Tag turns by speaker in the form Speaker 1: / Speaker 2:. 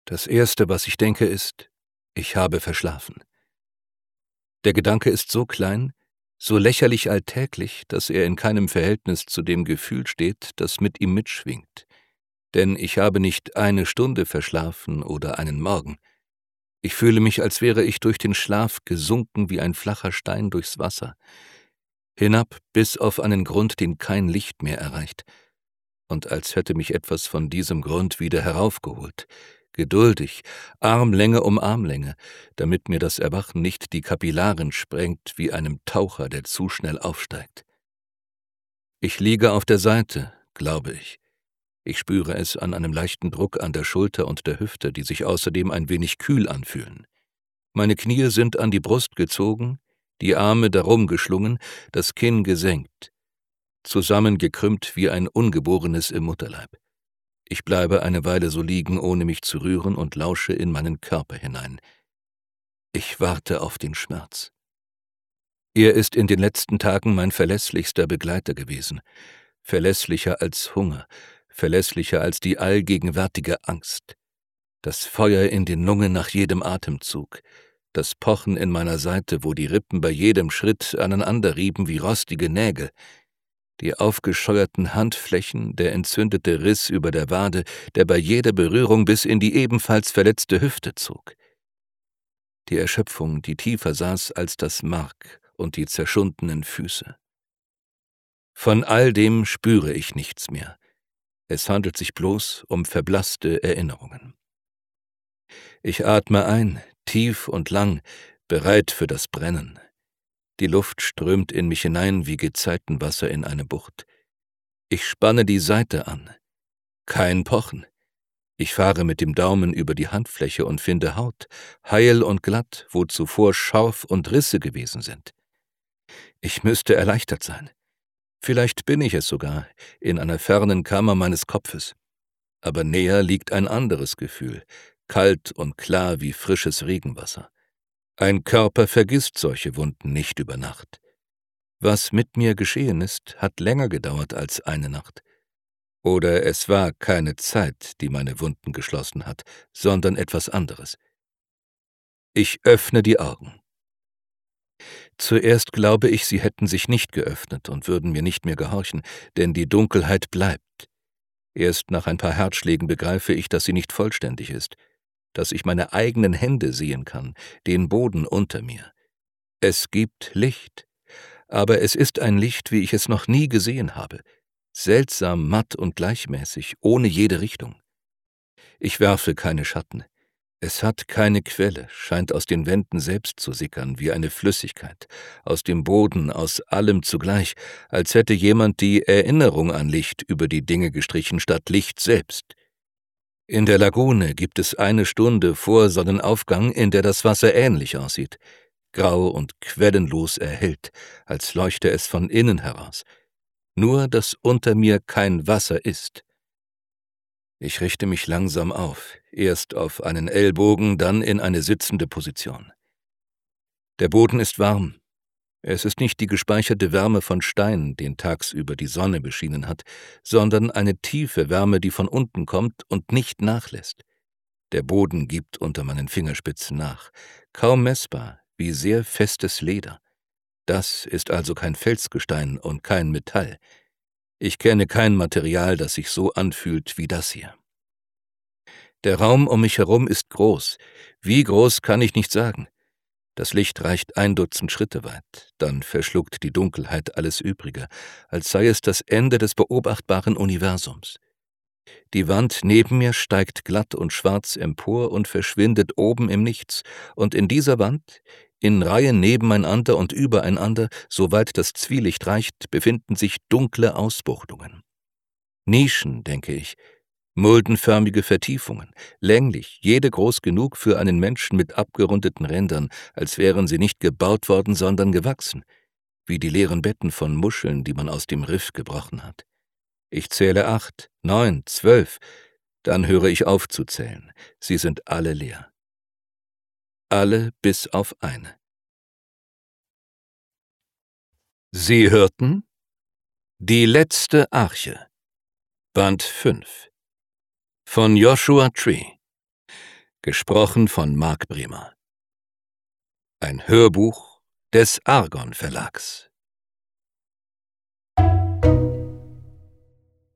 Speaker 1: Das Erste, was ich denke, ist, ich habe verschlafen. Der Gedanke ist so klein, so lächerlich alltäglich, dass er in keinem Verhältnis zu dem Gefühl steht, das mit ihm mitschwingt. Denn ich habe nicht eine Stunde verschlafen oder einen Morgen. Ich fühle mich, als wäre ich durch den Schlaf gesunken wie ein flacher Stein durchs Wasser, hinab bis auf einen Grund, den kein Licht mehr erreicht, und als hätte mich etwas von diesem Grund wieder heraufgeholt, geduldig, Armlänge um Armlänge, damit mir das Erwachen nicht die Kapillaren sprengt wie einem Taucher, der zu schnell aufsteigt. Ich liege auf der Seite, glaube ich. Ich spüre es an einem leichten Druck an der Schulter und der Hüfte, die sich außerdem ein wenig kühl anfühlen. Meine Knie sind an die Brust gezogen, die Arme darum geschlungen, das Kinn gesenkt, zusammengekrümmt wie ein Ungeborenes im Mutterleib. Ich bleibe eine Weile so liegen, ohne mich zu rühren, und lausche in meinen Körper hinein. Ich warte auf den Schmerz. Er ist in den letzten Tagen mein verlässlichster Begleiter gewesen, verlässlicher als Hunger, verlässlicher als die allgegenwärtige Angst. Das Feuer in den Lungen nach jedem Atemzug, das Pochen in meiner Seite, wo die Rippen bei jedem Schritt aneinander rieben wie rostige Nägel, die aufgescheuerten Handflächen, der entzündete Riss über der Wade, der bei jeder Berührung bis in die ebenfalls verletzte Hüfte zog. Die Erschöpfung, die tiefer saß als das Mark und die zerschundenen Füße. Von all dem spüre ich nichts mehr. Es handelt sich bloß um verblasste Erinnerungen. Ich atme ein, tief und lang, bereit für das Brennen. Die Luft strömt in mich hinein wie Gezeitenwasser in eine Bucht. Ich spanne die Saite an. Kein Pochen. Ich fahre mit dem Daumen über die Handfläche und finde Haut, heil und glatt, wo zuvor Schorf und Risse gewesen sind. Ich müsste erleichtert sein. Vielleicht bin ich es sogar, in einer fernen Kammer meines Kopfes. Aber näher liegt ein anderes Gefühl, kalt und klar wie frisches Regenwasser. Ein Körper vergisst solche Wunden nicht über Nacht. Was mit mir geschehen ist, hat länger gedauert als eine Nacht. Oder es war keine Zeit, die meine Wunden geschlossen hat, sondern etwas anderes. Ich öffne die Augen. Zuerst glaube ich, sie hätten sich nicht geöffnet und würden mir nicht mehr gehorchen, denn die Dunkelheit bleibt. Erst nach ein paar Herzschlägen begreife ich, dass sie nicht vollständig ist, dass ich meine eigenen Hände sehen kann, den Boden unter mir. Es gibt Licht, aber es ist ein Licht, wie ich es noch nie gesehen habe, seltsam matt und gleichmäßig, ohne jede Richtung. Ich werfe keine Schatten. Es hat keine Quelle, scheint aus den Wänden selbst zu sickern, wie eine Flüssigkeit, aus dem Boden, aus allem zugleich, als hätte jemand die Erinnerung an Licht über die Dinge gestrichen statt Licht selbst. In der Lagune gibt es eine Stunde vor Sonnenaufgang, in der das Wasser ähnlich aussieht, grau und quellenlos erhellt, als leuchte es von innen heraus. Nur, dass unter mir kein Wasser ist. Ich richte mich langsam auf, erst auf einen Ellbogen, dann in eine sitzende Position. Der Boden ist warm. Es ist nicht die gespeicherte Wärme von Stein, den tagsüber die Sonne beschienen hat, sondern eine tiefe Wärme, die von unten kommt und nicht nachlässt. Der Boden gibt unter meinen Fingerspitzen nach, kaum messbar, wie sehr festes Leder. Das ist also kein Felsgestein und kein Metall. Ich kenne kein Material, das sich so anfühlt wie das hier. Der Raum um mich herum ist groß. Wie groß, kann ich nicht sagen. Das Licht reicht 1 Dutzend Schritte weit, dann verschluckt die Dunkelheit alles Übrige, als sei es das Ende des beobachtbaren Universums. Die Wand neben mir steigt glatt und schwarz empor und verschwindet oben im Nichts, und in dieser Wand, in Reihen nebeneinander und übereinander, soweit das Zwielicht reicht, befinden sich dunkle Ausbuchtungen. Nischen, denke ich, muldenförmige Vertiefungen, länglich, jede groß genug für einen Menschen mit abgerundeten Rändern, als wären sie nicht gebaut worden, sondern gewachsen, wie die leeren Betten von Muscheln, die man aus dem Riff gebrochen hat. Ich zähle 8, 9, 12, dann höre ich auf zu zählen. Sie sind alle leer. Alle bis auf eine. Sie hörten Die letzte Arche, Band 5 von Joshua Tree, Gesprochen von Marc Bremer. Ein Hörbuch des Argon Verlags.